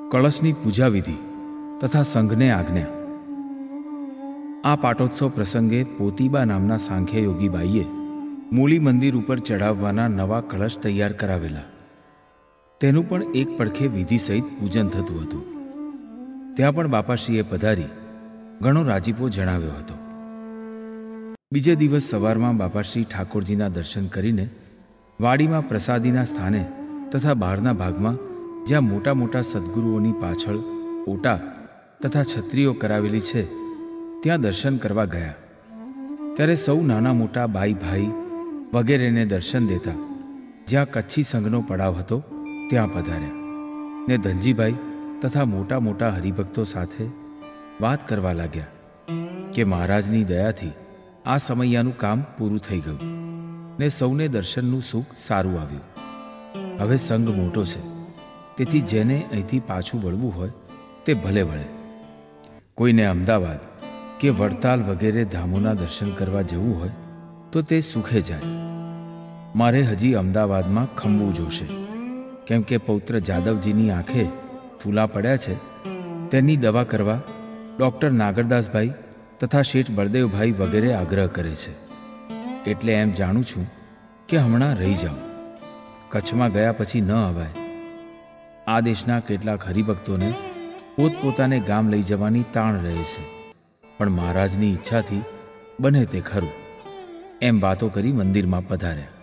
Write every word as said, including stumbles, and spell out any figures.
કળશની પૂજા વિધિ તથા સંઘને આજ્ઞા. આ પાટોત્સવ પ્રસંગે પોતીબા નામના સાંખ્ય યોગી બાઈએ મૂળી મંદિર ઉપર ચડાવવાના નવા કળશ તૈયાર કરાવેલા. તેનું પણ એક પડખે વિધિ સહિત પૂજન થતું હતું. ત્યાં પણ બાપાશ્રીએ પધારી ઘણો રાજીપો જણાવ્યો હતો. બીજે દિવસ સવારમાં બાપાશ્રી ઠાકોરજીના દર્શન કરીને વાડીમાં પ્રસાદીના સ્થાને તથા બહારના ભાગમાં જ્યાં મોટા મોટા સદગુરુઓની પાછળ ઓટા તથા છત્રીઓ કરાવેલી છે ત્યાં દર્શન કરવા ગયા. ત્યારે સૌ નાના મોટા બાઈ ભાઈ વગેરેને દર્શન દેતા જ્યાં કચ્છી સંઘનો પડાવ હતો ત્યાં પધાર્યા ને ધનજીભાઈ તથા મોટા મોટા હરિભક્તો સાથે વાત કરવા લાગ્યા કે મહારાજની દયાથી આ સમૈયાનું કામ પૂરું થઈ ગયું ને સૌને દર્શનનું સુખ સારું આવ્યું. હવે સંઘ મોટો છે, તેથી જેને અહીંથી પાછું વળવું હોય તે ભલે વળે. કોઈને અમદાવાદ કે વડતાલ વગેરે ધામોના દર્શન કરવા જવું હોય તો તે સુખે જાય. મારે હજી અમદાવાદમાં ખમવું જોશે, કેમ કે પૌત્ર જાદવજીની આંખે ફૂલા પડ્યા છે. તેની દવા કરવા ડૉક્ટર નાગરદાસભાઈ તથા શેઠ બળદેવભાઈ વગેરે આગ્રહ કરે છે. એટલે એમ જાણું છું કે હમણાં રહી જાઉં. કચ્છમાં ગયા પછી ન અવાય. આ દેશના કેટલાક હરિભક્તોને પોતપોતાને ગામ લઈ જવાની તાણ રહે છે, પણ મહારાજની ઈચ્છાથી બને તે ખરું. એમ વાતો કરી મંદિરમાં પધાર્યા.